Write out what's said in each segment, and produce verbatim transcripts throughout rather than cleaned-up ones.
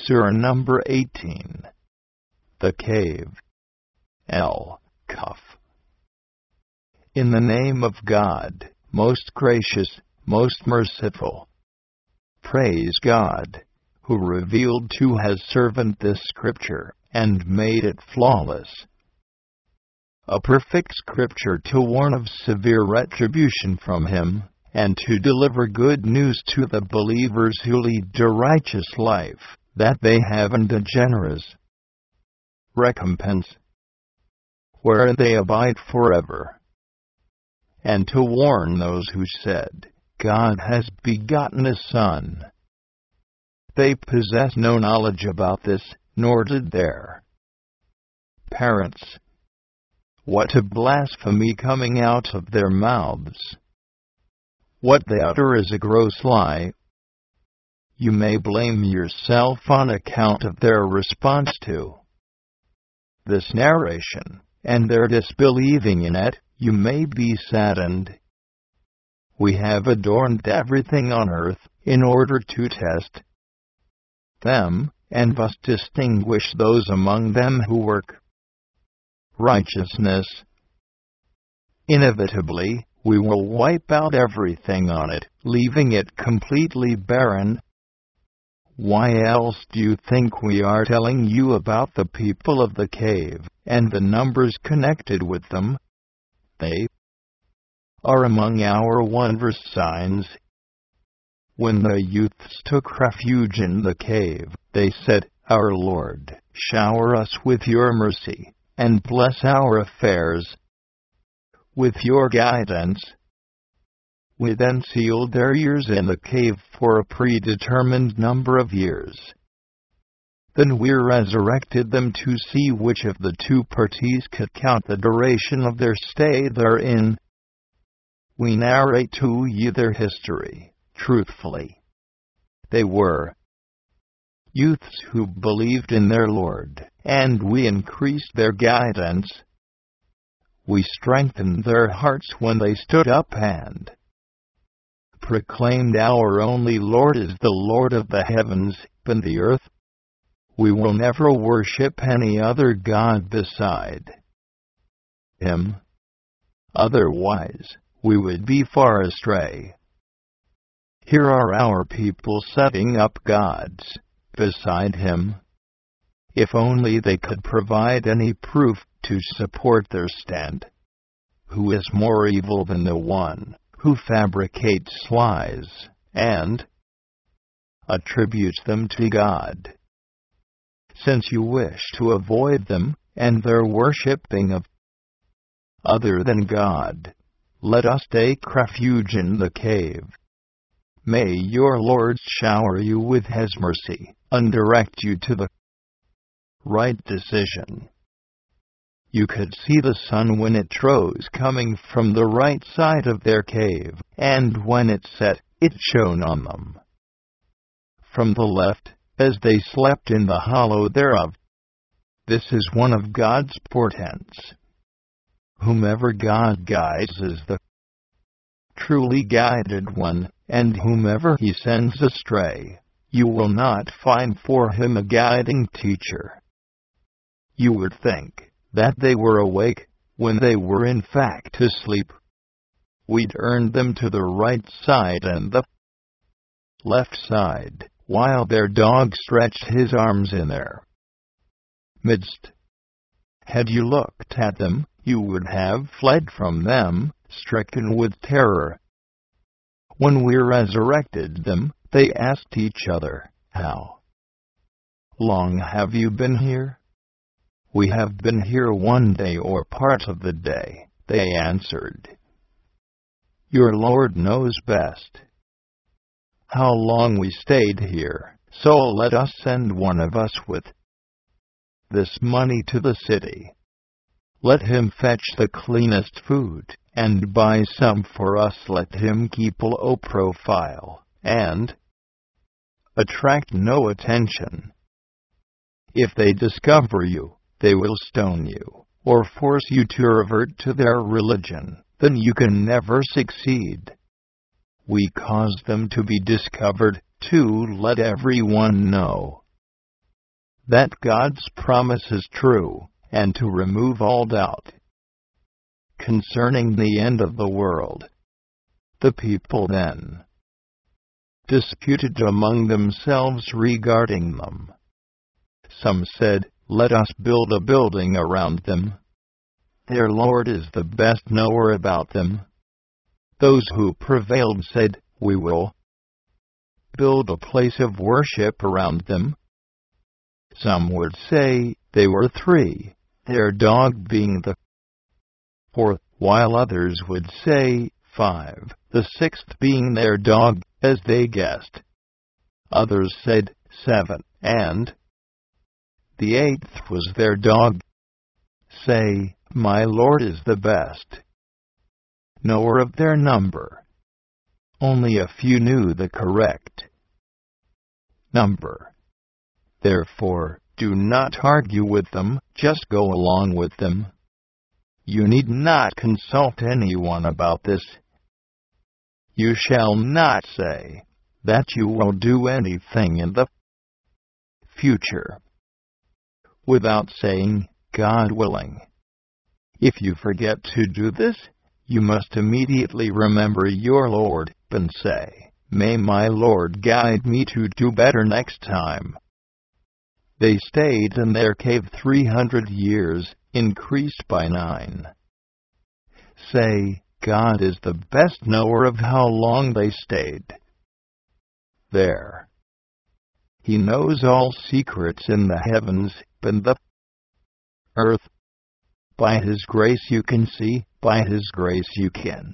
Surah number eighteen. The Cave. Al-Kahf. In the name of God, most gracious, most merciful. Praise God, who revealed to His servant this scripture, and made it flawless. A perfect scripture to warn of severe retribution from Him, and to deliver good news to the believers who lead a righteous life, that they have and a generous recompense, where they abide forever. And to warn those who said, God has begotten a son. They possess no knowledge about this, nor did their parents. What a blasphemy coming out of their mouths! What they utter is a gross lie. You may blame yourself on account of their response to this narration, and their disbelieving in it. You may be saddened. We have adorned everything on earth, in order to test them, and thus distinguish those among them who work righteousness. Inevitably, we will wipe out everything on it, leaving it completely barren. Why else do you think we are telling you about the people of the cave, and the numbers connected with them? They are among our wondrous signs. When the youths took refuge in the cave, they said, Our Lord, shower us with your mercy, and bless our affairs with your guidance. We then sealed their ears in the cave for a predetermined number of years. Then we resurrected them to see which of the two parties could count the duration of their stay therein. We narrate to you their history, truthfully. They were youths who believed in their Lord, and we increased their guidance. We strengthened their hearts when they stood up and proclaimed, Our only Lord is the Lord of the heavens and the earth. We will never worship any other God beside Him. Otherwise, we would be far astray. Here are our people setting up gods beside Him. If only they could provide any proof to support their stand. Who is more evil than the one who fabricates lies, and attributes them to God? Since you wish to avoid them, and their worshipping of other than God, let us take refuge in the cave. May your Lord shower you with His mercy, and direct you to the right decision. You could see the sun when it rose coming from the right side of their cave, and when it set, it shone on them from the left, as they slept in the hollow thereof. This is one of God's portents. Whomever God guides is the truly guided one, and whomever He sends astray, you will not find for him a guiding teacher. You would think that they were awake, when they were in fact asleep. We turned them to the right side and the left side, while their dog stretched his arms in their midst. Had you looked at them, you would have fled from them, stricken with terror. When we resurrected them, they asked each other, How long have you been here? We have been here one day or part of the day, they answered. Your Lord knows best how long we stayed here, so let us send one of us with this money to the city. Let him fetch the cleanest food, and buy some for us. Let him keep a low profile, and attract no attention. If they discover you, they will stone you, or force you to revert to their religion. Then you can never succeed. We cause them to be discovered, to let everyone know that God's promise is true, and to remove all doubt concerning the end of the world. The people then disputed among themselves regarding them. Some said, "Let us build a building around them. Their Lord is the best knower about them." Those who prevailed said, "We will build a place of worship around them." Some would say they were three, their dog being the fourth, while others would say five, the sixth being their dog, as they guessed. Others said seven, and the eighth was their dog. Say, "My Lord is the best knower of their number." Only a few knew the correct number. Therefore, do not argue with them, just go along with them. You need not consult anyone about this. You shall not say that you will do anything in the future without saying, "God willing." If you forget to do this, you must immediately remember your Lord, and say, "May my Lord guide me to do better next time." They stayed in their cave three hundred years, increased by nine. Say, God is the best knower of how long they stayed there. He knows all secrets in the heavens and the earth. By His grace you can see, by His grace you can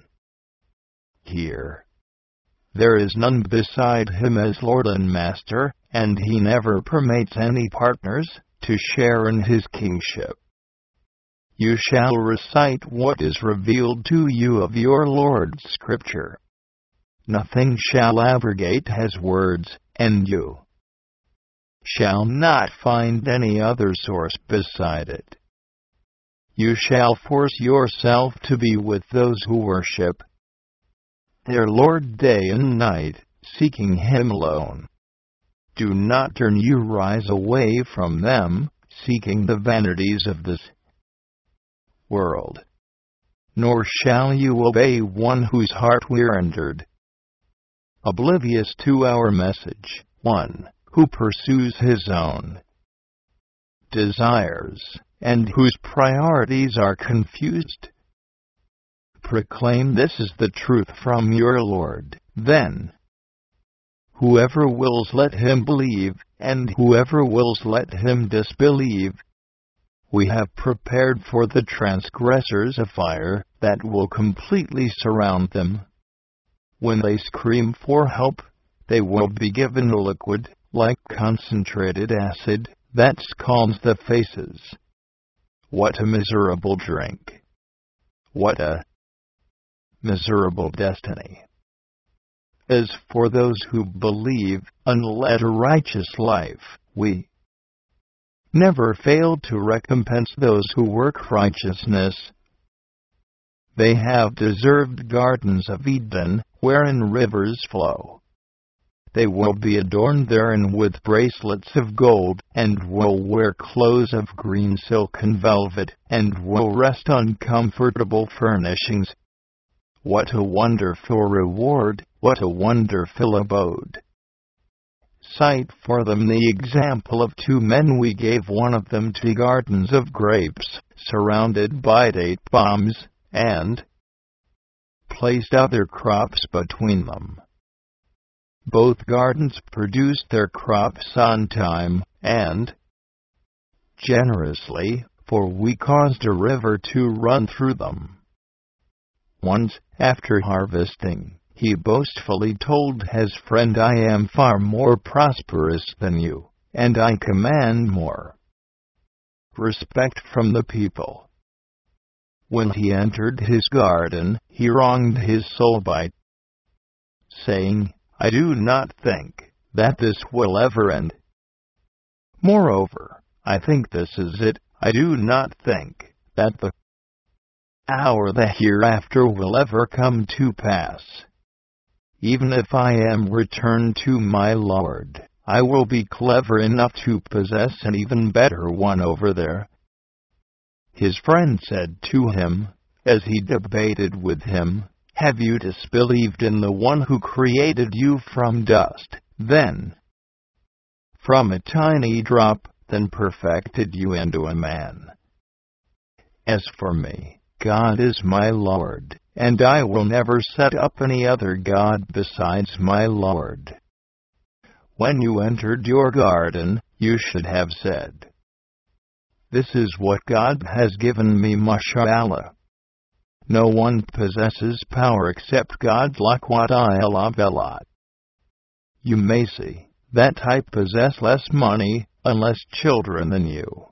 hear. There is none beside Him as Lord and Master, and He never permits any partners to share in His kingship. You shall recite what is revealed to you of your Lord's Scripture. Nothing shall abrogate His words, and you shall not find any other source beside it. You shall force yourself to be with those who worship their Lord day and night, seeking Him alone. Do not turn your eyes away from them, seeking the vanities of this world. Nor shall you obey one whose heart we rendered oblivious to our message, one who pursues his own desires, and whose priorities are confused. Proclaim this is the truth from your Lord, then whoever wills let him believe, and whoever wills let him disbelieve. We have prepared for the transgressors a fire that will completely surround them. When they scream for help, they will be given a liquid, like concentrated acid, that scalds the faces. What a miserable drink! What a miserable destiny! As for those who believe and led a righteous life, we never fail to recompense those who work righteousness. They have deserved gardens of Eden, wherein rivers flow. They will be adorned therein with bracelets of gold, and will wear clothes of green silk and velvet, and will rest on comfortable furnishings. What a wonderful reward, what a wonderful abode! Cite for them the example of two men. We gave one of them two gardens of grapes, surrounded by date palms, and placed other crops between them. Both gardens produced their crops on time, and generously, for we caused a river to run through them. Once, after harvesting, he boastfully told his friend, I am far more prosperous than you, and I command more respect from the people. When he entered his garden, he wronged his soul by saying, I do not think that this will ever end. Moreover, I think this is it. I do not think that the hour the hereafter will ever come to pass. Even if I am returned to my Lord, I will be clever enough to possess an even better one over there." His friend said to him, as he debated with him, "Have you disbelieved in the one who created you from dust, then from a tiny drop, then perfected you into a man? As for me, God is my Lord, and I will never set up any other God besides my Lord. When you entered your garden, you should have said, 'This is what God has given me, mashallah.' No one possesses power except God, like what I love a lot. You may see that I possess less money and less children than you.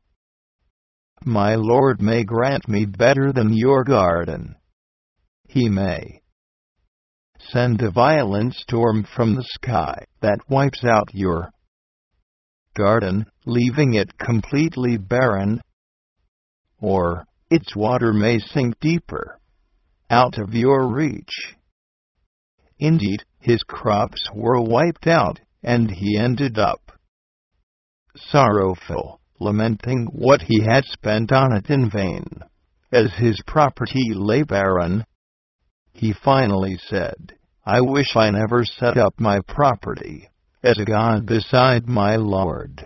My Lord may grant me better than your garden. He may send a violent storm from the sky that wipes out your garden, leaving it completely barren. Or its water may sink deeper, out of your reach." Indeed, his crops were wiped out, and he ended up sorrowful, lamenting what he had spent on it in vain. As his property lay barren, he finally said, "I wish I never set up my property as a god beside my Lord."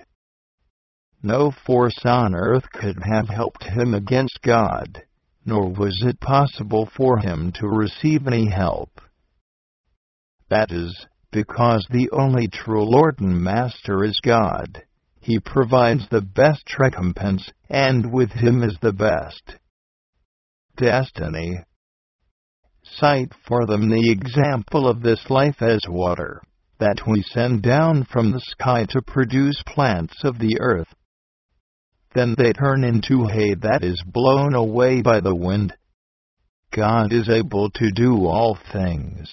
No force on earth could have helped him against God, nor was it possible for him to receive any help. That is, because the only true Lord and Master is God. He provides the best recompense, and with him is the best destiny. Cite for them the example of this life as water, that we send down from the sky to produce plants of the earth. Then they turn into hay that is blown away by the wind. God is able to do all things.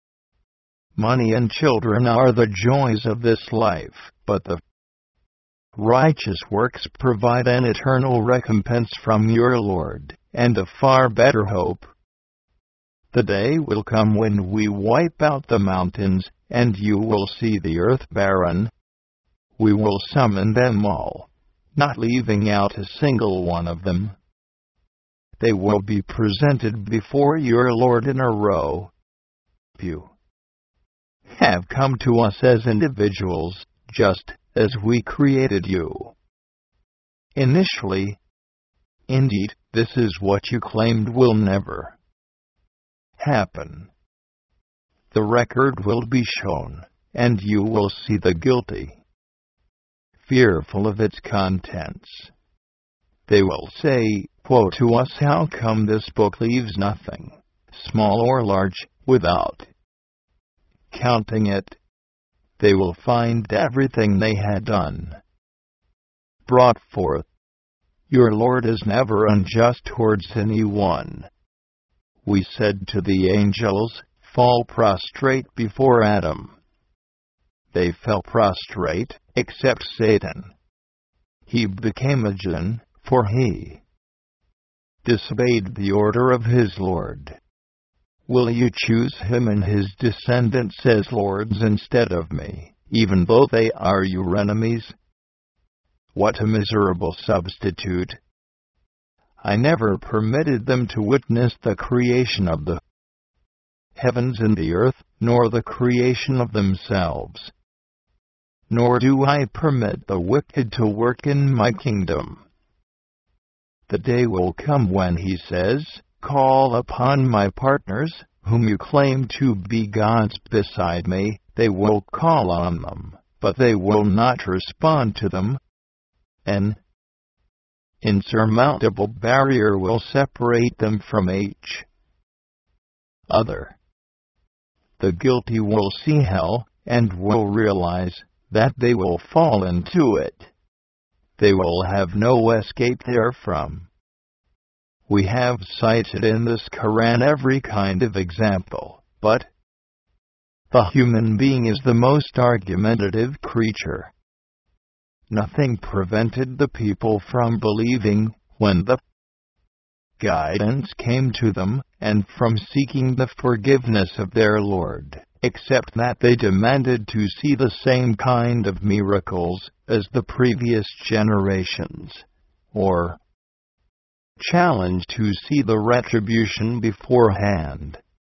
Money and children are the joys of this life, but the righteous works provide an eternal recompense from your Lord, and a far better hope. The day will come when we wipe out the mountains, and you will see the earth barren. We will summon them all, not leaving out a single one of them. They will be presented before your Lord in a row. You have come to us as individuals, just as we created you initially. Indeed, this is what you claimed will never happen. The record will be shown, and you will see the guilty, fearful of its contents. They will say, "Woe to us, how come this book leaves nothing, small or large, without counting it?" They will find everything they had done brought forth. Your Lord is never unjust towards anyone. We said to the angels, "Fall prostrate before Adam." They fell prostrate, except Satan. He became a jinn, for he disobeyed the order of his Lord. Will you choose him and his descendants as lords instead of me, even though they are your enemies? What a miserable substitute! I never permitted them to witness the creation of the heavens and the earth, nor the creation of themselves. Nor do I permit the wicked to work in my kingdom. The day will come when he says, "Call upon my partners, whom you claim to be gods beside me." They will call on them, but they will not respond to them. An insurmountable barrier will separate them from each other. The guilty will see hell, and will realize that they will fall into it. They will have no escape therefrom. We have cited in this Quran every kind of example, but the human being is the most argumentative creature. Nothing prevented the people from believing when the guidance came to them, and from seeking the forgiveness of their Lord, except that they demanded to see the same kind of miracles as the previous generations, or challenged to see the retribution beforehand.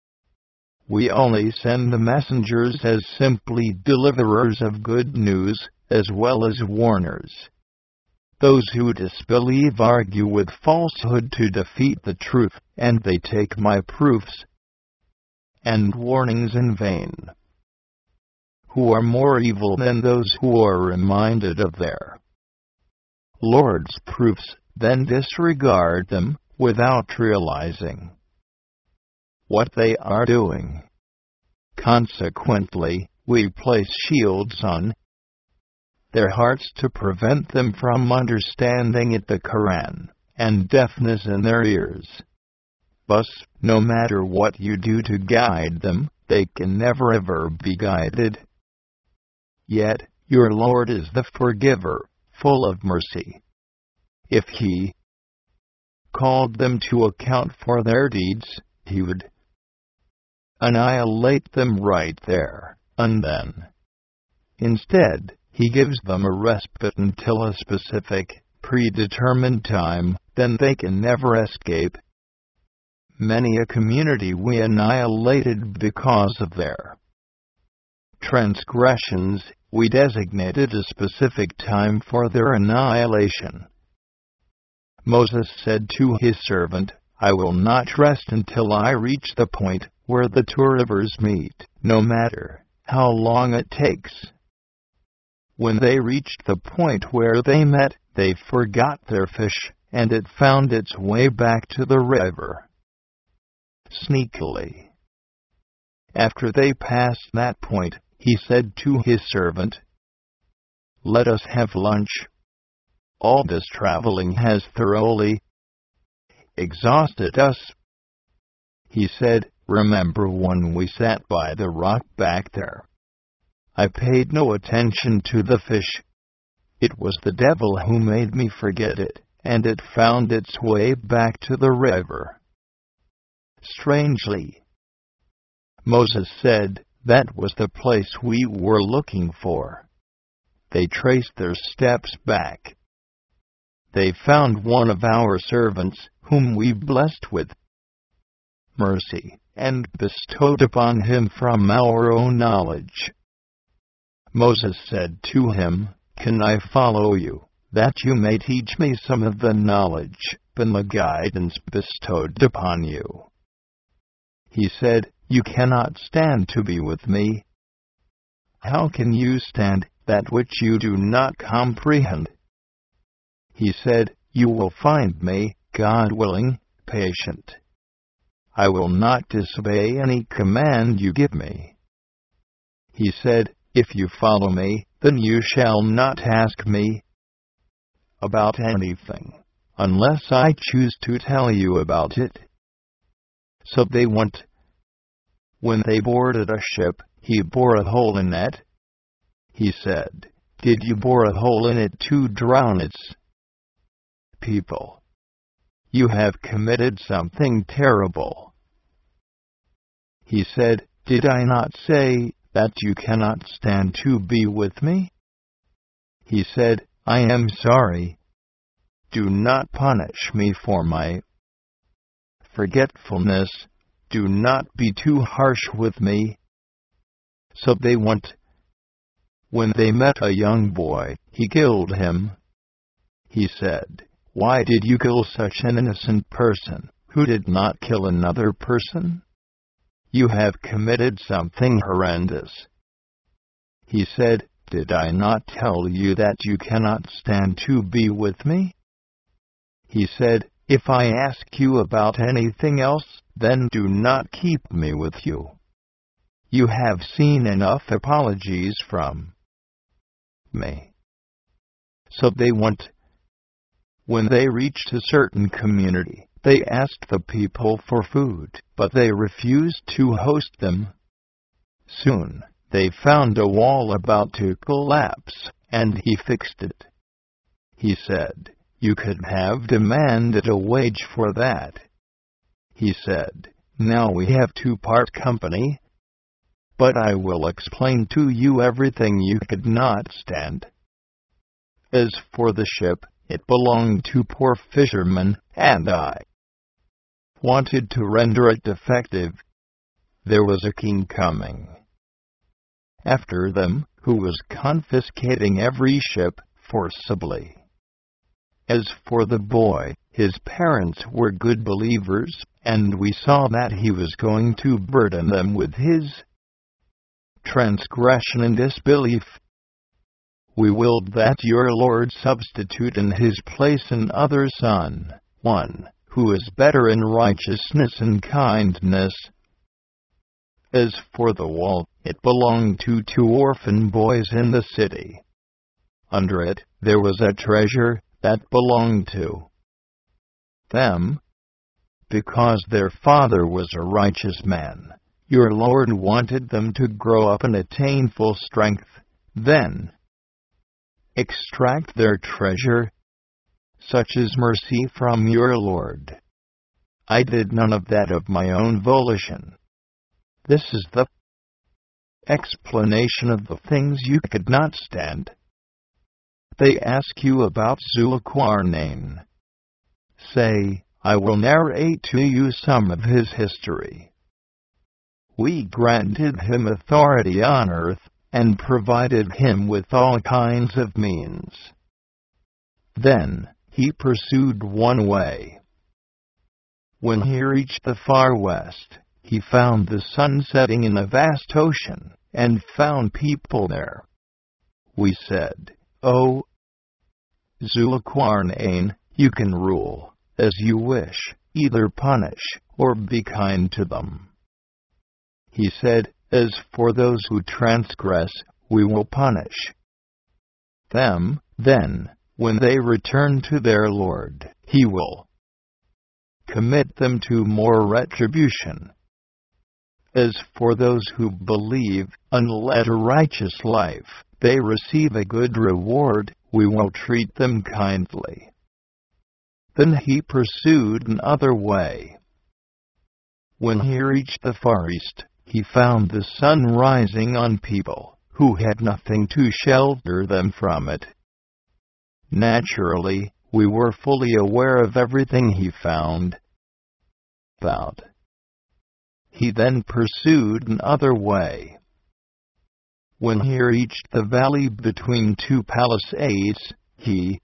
We only send the messengers as simply deliverers of good news, as well as warners. Those who disbelieve argue with falsehood to defeat the truth, and they take my proofs and warnings in vain. Who are more evil than those who are reminded of their Lord's proofs, then disregard them, without realizing what they are doing. Consequently, we place shields on their hearts to prevent them from understanding it, the Quran, and deafness in their ears. Thus, no matter what you do to guide them, they can never ever be guided. Yet, your Lord is the forgiver, full of mercy. If He called them to account for their deeds, He would annihilate them right there and then. Instead, He gives them a respite until a specific, predetermined time, then they can never escape. Many a community we annihilated because of their transgressions. We designated a specific time for their annihilation. Moses said to his servant, I will not rest until I reach the point where the two rivers meet, no matter how long it takes. When they reached the point where they met, they forgot their fish, and it found its way back to the river sneakily. After they passed that point, he said to his servant, Let us have lunch. All this traveling has thoroughly exhausted us. He said, Remember when we sat by the rock back there? I paid no attention to the fish. It was the devil who made me forget it, and it found its way back to the river. Strangely, Moses said, that was the place we were looking for. They traced their steps back. They found one of our servants, whom we blessed with mercy, and bestowed upon him from our own knowledge. Moses said to him, Can I follow you, that you may teach me some of the knowledge and the guidance bestowed upon you? He said, You cannot stand to be with me. How can you stand that which you do not comprehend? He said, You will find me, God willing, patient. I will not disobey any command you give me. He said, If you follow me, then you shall not ask me about anything, unless I choose to tell you about it. So they went. When they boarded a ship, he bored a hole in it. He said, Did you bore a hole in it to drown its people? You have committed something terrible. He said, Did I not say that you cannot stand to be with me? He said, I am sorry. Do not punish me for my forgetfulness. Do not be too harsh with me. So they went. When they met a young boy, he killed him. He said, Why did you kill such an innocent person, who did not kill another person? You have committed something horrendous. He said, Did I not tell you that you cannot stand to be with me? He said, If I ask you about anything else, then do not keep me with you. You have seen enough apologies from me. So they went. When they reached a certain community, they asked the people for food, but they refused to host them. Soon, they found a wall about to collapse, and he fixed it. He said, You could have demanded a wage for that. He said, Now we have to part company. but I will explain to you everything you could not stand. As for the ship, it belonged to poor fishermen, and I wanted to render it defective. There was a king coming after them, who was confiscating every ship forcibly. As for the boy, his parents were good believers, and we saw that he was going to burden them with his transgression and disbelief. We willed that your Lord substitute in his place another son, one who is better in righteousness and kindness. As for the wall, it belonged to two orphan boys in the city. Under it, there was a treasure that belonged to them. Because their father was a righteous man, your Lord wanted them to grow up and attain full strength, then extract their treasure. Such is mercy from your Lord. I did none of that of my own volition. This is the explanation of the things you could not stand. They ask you about Zulkarnain. Say, I will narrate to you some of his history. We granted him authority on earth, and provided him with all kinds of means. Then he pursued one way. When he reached the far west, he found the sun setting in a vast ocean, and found people there. We said, O Zulkarnain, you can rule as you wish, either punish or be kind to them. He said, As for those who transgress, we will punish them. Then, when they return to their Lord, he will commit them to more retribution. As for those who believe and lead a righteous life, they receive a good reward. We will treat them kindly. Then he pursued another way. When he reached the far east, he found the sun rising on people who had nothing to shelter them from it. Naturally, we were fully aware of everything he found out. He then pursued another way. When he reached the valley between two palisades, he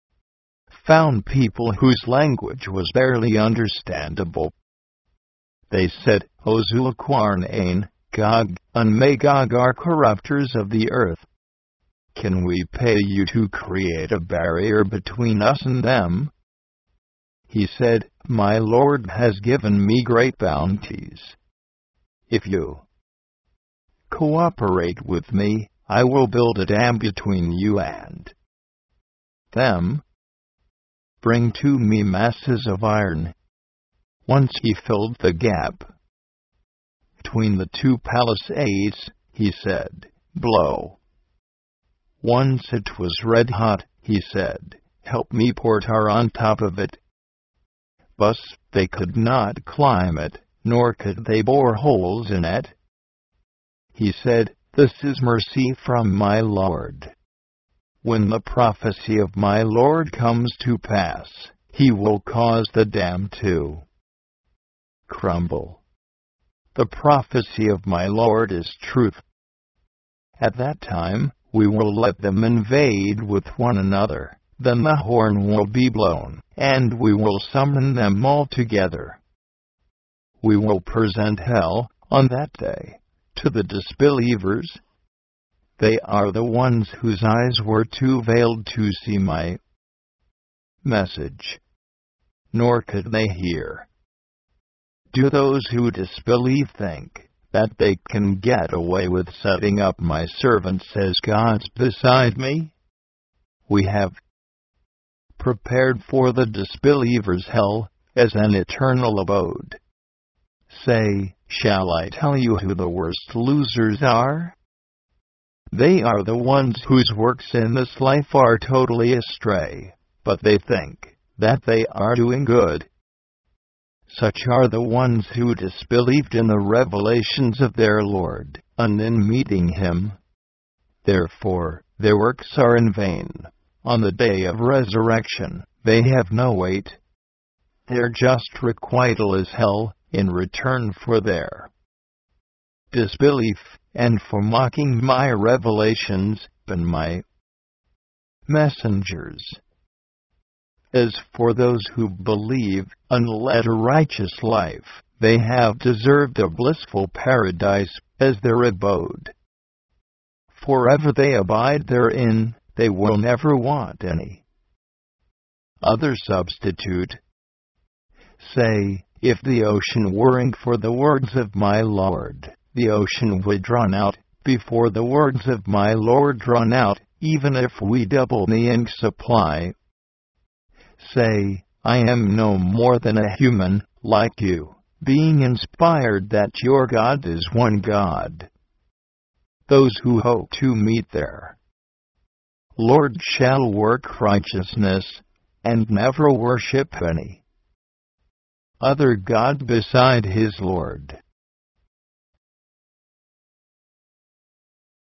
found people whose language was barely understandable. They said, O Zulkarnain, Gog and Magog are corrupters of the earth. Can we pay you to create a barrier between us and them? He said, My Lord has given me great bounties. If you cooperate with me, I will build a dam between you and them. Bring to me masses of iron. Once he filled the gap between the two palisades, he said, Blow. Once it was red hot, he said, Help me pour tar on top of it. Thus they could not climb it, nor could they bore holes in it. He said, This is mercy from my Lord. When the prophecy of my Lord comes to pass, he will cause the dam to crumble. The prophecy of my Lord is truth. At that time, we will let them invade with one another. Then the horn will be blown, and we will summon them all together. We will present hell, on that day, to the disbelievers. They are the ones whose eyes were too veiled to see my message, nor could they hear. Do those who disbelieve think that they can get away with setting up my servants as gods beside me? We have prepared for the disbelievers hell as an eternal abode. Say, shall I tell you who the worst losers are? They are the ones whose works in this life are totally astray, but they think that they are doing good. Such are the ones who disbelieved in the revelations of their Lord, and in meeting him. Therefore, their works are in vain. On the day of resurrection, they have no weight. Their just requital is hell, in return for their disbelief, and for mocking my revelations, and my messengers. As for those who believe, and led a righteous life, they have deserved a blissful paradise, as their abode. Forever they abide therein, they will never want any other substitute. Say, if the ocean were ink for the words of my Lord, the ocean would run out, before the words of my Lord run out, even if we double the ink supply. Say, I am no more than a human, like you, being inspired that your God is one God. Those who hope to meet their Lord shall work righteousness, and never worship any other God beside his Lord.